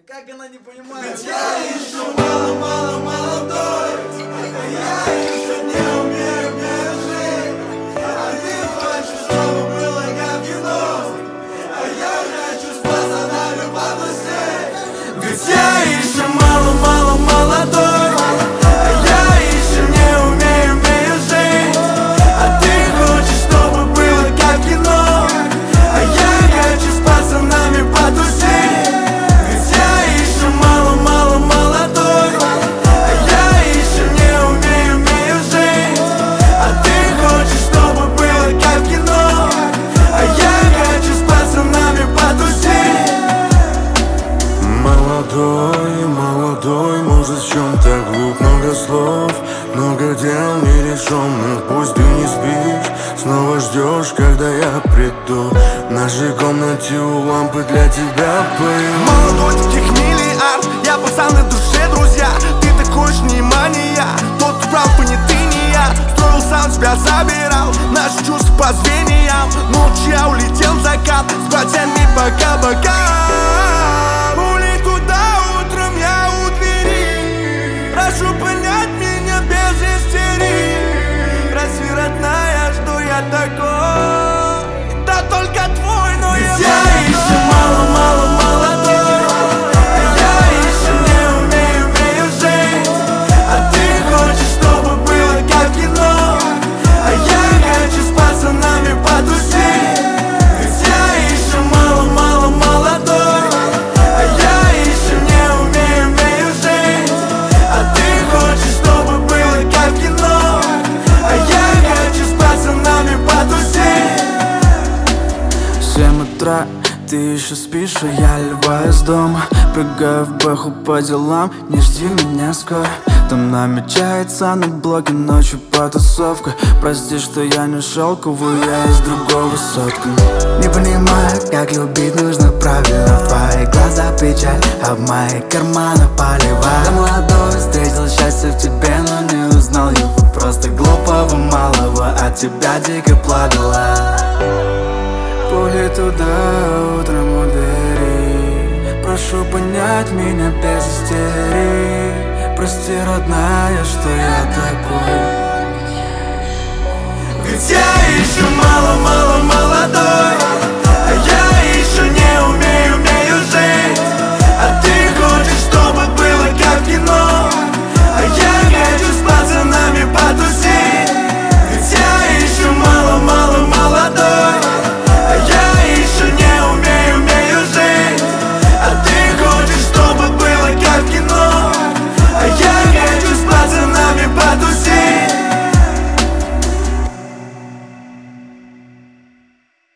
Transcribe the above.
Как она не понимает? Я еще мало молодой, я еще не умею жить. А ты хочешь, чтобы было как кино, а я хочу с пацанами потусить. Ведь я еще мало молодой, я еще не умею жить. А ты хочешь, чтобы было как кино, а я хочу с пацанами потусить. Молодой, может, в чем так глуп? Много слов, много дел нерешенных. Пусть ты не спишь, снова ждешь, когда я приду. В нашей комнате у лампы для тебя пою. Молодой, таких миллиард, я пацан на душе, друзья. Ты такой ж внимание, тот прав, не ты, не я. Строил сам, тебя забирал, наши чувства по звеньям. Ночью я улетел в закат, с братьями пока-пока. Прошу понять меня без истерии. Разве родная, что я такой? Да только твой, но ведь я еще мало молодой, я еще не умею жить. А ты хочешь, чтобы было как кино, а я хочу с пацанами потусить. Ведь я еще мало молодой, а я еще не умею жить. А ты хочешь, чтобы было как кино, а я хочу с пацанами потусить. 7 утра, ты еще спишь, а я ливаю из дома. Прыгаю в бэху по делам, не жди меня скоро. Там намечается на блоке ночью потусовка. Прости, что я не шелковый, я из другого сотка. Не понимаю, как любить нужно правильно. В твои глаза печаль, а в мои карманы поливай. Я молодой, встретил счастье в тебе, но не узнал его. Просто глупого малого, от тебя дико плакала. Пули туда, утром у двери. Прошу понять меня без истерии. Прости, родная, что я такой. Ведь я еще мало молодой,